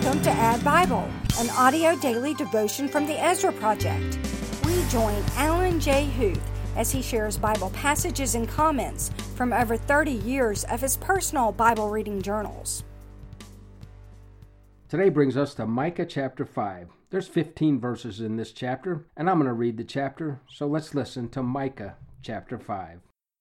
Welcome to Add Bible, an audio daily devotion from the Ezra Project. We join Alan J. Huth as he shares Bible passages and comments from over 30 years of his personal Bible reading journals. Today brings us to Micah chapter 5. There's 15 verses in this chapter, and I'm going to read the chapter, so let's listen to Micah chapter 5.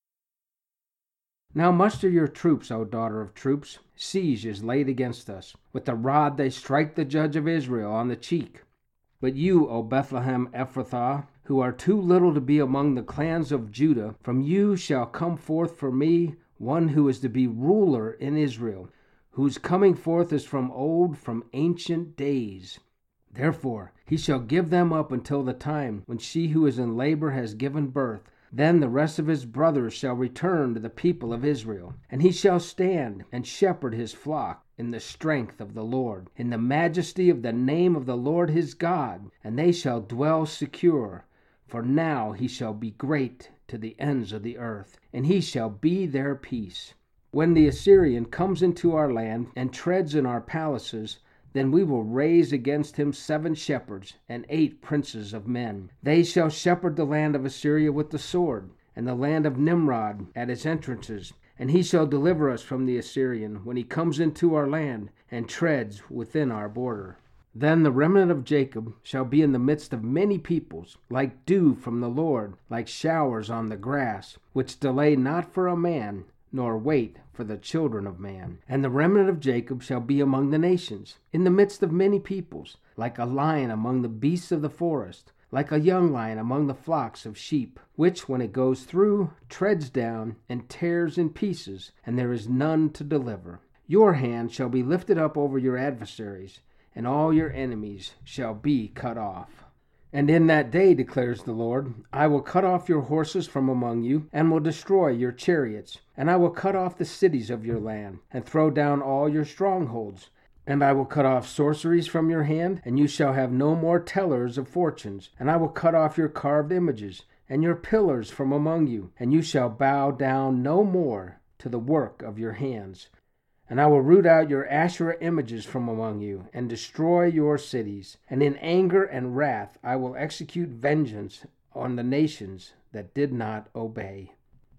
Now muster your troops, O daughter of troops. Siege is laid against us. With the rod they strike the judge of Israel on the cheek. But you, O Bethlehem Ephrathah, who are too little to be among the clans of Judah, from you shall come forth for me one who is to be ruler in Israel, whose coming forth is from old, from ancient days. Therefore he shall give them up until the time when she who is in labor has given birth. Then the rest of his brothers shall return to the people of Israel, and he shall stand and shepherd his flock in the strength of the Lord, in the majesty of the name of the Lord his God, and they shall dwell secure. For now he shall be great to the ends of the earth, and he shall be their peace. When the Assyrian comes into our land and treads in our palaces, then we will raise against him 7 shepherds and 8 princes of men. They shall shepherd the land of Assyria with the sword, and the land of Nimrod at its entrances. And he shall deliver us from the Assyrian when he comes into our land and treads within our border. Then the remnant of Jacob shall be in the midst of many peoples, like dew from the Lord, like showers on the grass, which delay not for a man, nor wait for the children of man. And the remnant of Jacob shall be among the nations, in the midst of many peoples, like a lion among the beasts of the forest, like a young lion among the flocks of sheep, which, when it goes through, treads down and tears in pieces, and there is none to deliver. Your hand shall be lifted up over your adversaries, and all your enemies shall be cut off. And in that day, declares the Lord, I will cut off your horses from among you, and will destroy your chariots. And I will cut off the cities of your land, and throw down all your strongholds. And I will cut off sorceries from your hand, and you shall have no more tellers of fortunes. And I will cut off your carved images, and your pillars from among you, and you shall bow down no more to the work of your hands. And I will root out your Asherah images from among you, and destroy your cities. And in anger and wrath I will execute vengeance on the nations that did not obey.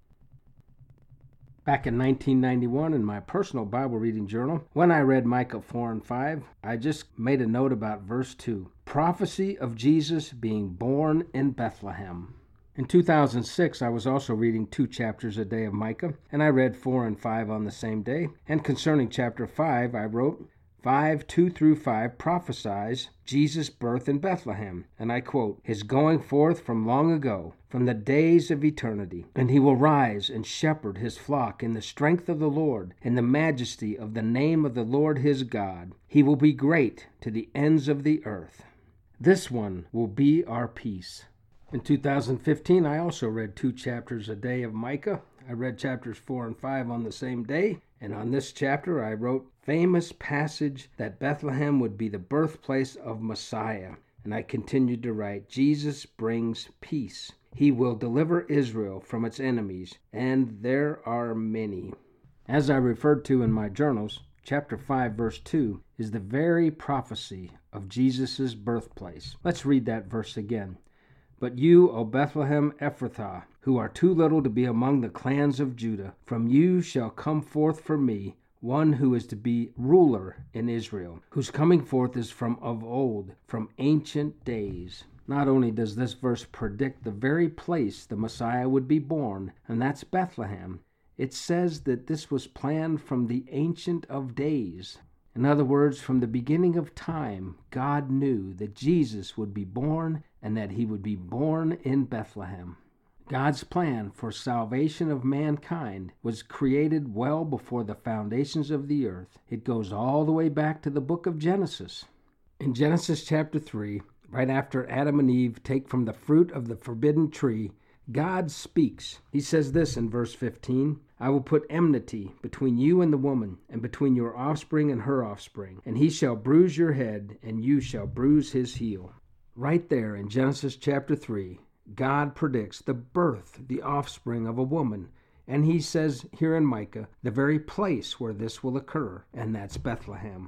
Back in 1991, in my personal Bible reading journal, when I read Micah 4 and 5, I just made a note about verse 2. Prophecy of Jesus being born in Bethlehem. In 2006, I was also reading 2 chapters a day of Micah, and I read 4 and 5 on the same day. And concerning chapter 5, I wrote, 5:2 through 5 prophesies Jesus' birth in Bethlehem. And I quote, His going forth from long ago, from the days of eternity. And he will rise and shepherd his flock in the strength of the Lord, in the majesty of the name of the Lord his God. He will be great to the ends of the earth. This one will be our peace. In 2015, I also read 2 chapters a day of Micah. I read chapters 4 and 5 on the same day, and on this chapter I wrote, famous passage that Bethlehem would be the birthplace of Messiah. And I continued to write, Jesus brings peace. He will deliver Israel from its enemies, and there are many. As I referred to in my journals, chapter 5, verse 2 is the very prophecy of Jesus' birthplace. Let's read that verse again. But you, O Bethlehem Ephrathah, who are too little to be among the clans of Judah, from you shall come forth for me one who is to be ruler in Israel, whose coming forth is from of old, from ancient days. Not only does this verse predict the very place the Messiah would be born, and that's Bethlehem, it says that this was planned from the Ancient of Days. In other words, from the beginning of time, God knew that Jesus would be born and that he would be born in Bethlehem. God's plan for salvation of mankind was created well before the foundations of the earth. It goes all the way back to the book of Genesis. In Genesis chapter 3, right after Adam and Eve take from the fruit of the forbidden tree, God speaks. He says this in verse 15, I will put enmity between you and the woman, and between your offspring and her offspring, and he shall bruise your head, and you shall bruise his heel. Right there in Genesis chapter 3, God predicts the birth, the offspring of a woman, and he says here in Micah, the very place where this will occur, and that's Bethlehem.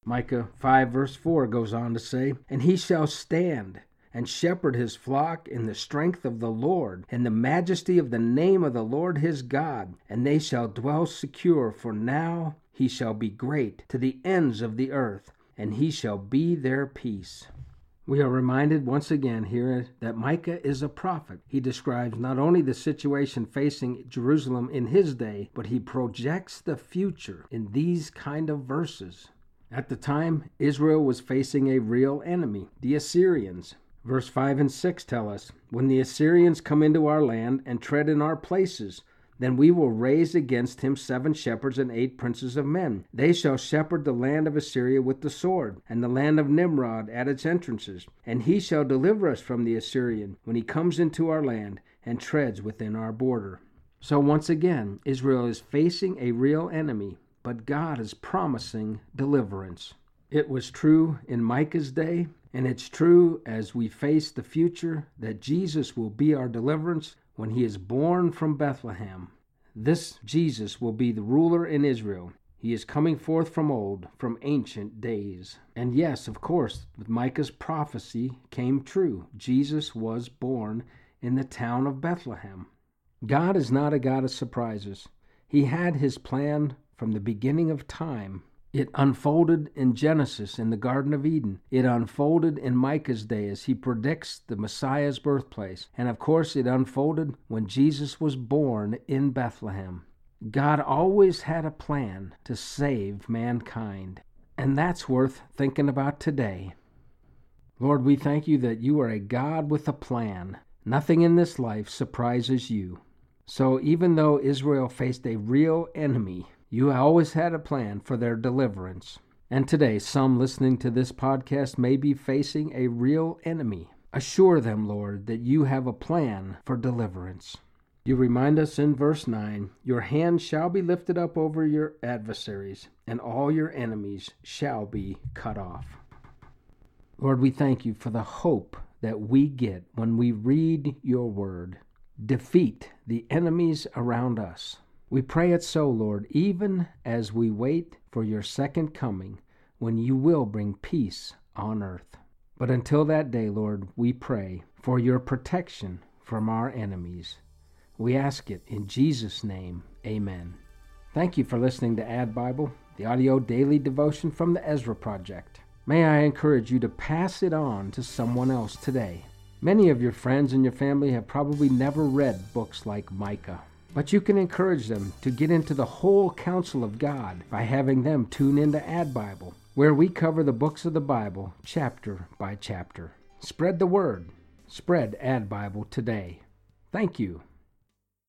Micah 5 verse 4 goes on to say, "And he shall stand and shepherd his flock in the strength of the Lord, in the majesty of the name of the Lord his God. And they shall dwell secure, for now he shall be great to the ends of the earth, and he shall be their peace." We are reminded once again here that Micah is a prophet. He describes not only the situation facing Jerusalem in his day, but he projects the future in these kind of verses. At the time, Israel was facing a real enemy, the Assyrians. Verse 5 and 6 tell us, "When the Assyrians come into our land and tread in our places, then we will raise against him 7 shepherds and 8 princes of men. They shall shepherd the land of Assyria with the sword, and the land of Nimrod at its entrances. And he shall deliver us from the Assyrian when he comes into our land and treads within our border." So once again, Israel is facing a real enemy, but God is promising deliverance. It was true in Micah's day, and it's true as we face the future that Jesus will be our deliverance when he is born from Bethlehem. This Jesus will be the ruler in Israel. He is coming forth from old, from ancient days. And yes, of course, with Micah's prophecy came true. Jesus was born in the town of Bethlehem. God is not a God of surprises. He had his plan from the beginning of time. It unfolded in Genesis in the Garden of Eden. It unfolded in Micah's day as he predicts the Messiah's birthplace. And of course, it unfolded when Jesus was born in Bethlehem. God always had a plan to save mankind. And that's worth thinking about today. Lord, we thank you that you are a God with a plan. Nothing in this life surprises you. So even though Israel faced a real enemy, you always had a plan for their deliverance. And today, some listening to this podcast may be facing a real enemy. Assure them, Lord, that you have a plan for deliverance. You remind us in verse 9, "Your hand shall be lifted up over your adversaries, and all your enemies shall be cut off." Lord, we thank you for the hope that we get when we read your word. Defeat the enemies around us. We pray it so, Lord, even as we wait for your second coming, when you will bring peace on earth. But until that day, Lord, we pray for your protection from our enemies. We ask it in Jesus' name, amen. Thank you for listening to Add Bible, the audio daily devotion from the Ezra Project. May I encourage you to pass it on to someone else today. Many of your friends and your family have probably never read books like Micah. But you can encourage them to get into the whole counsel of God by having them tune into Add Bible, where we cover the books of the Bible chapter by chapter. Spread the word. Spread Add Bible today. Thank you.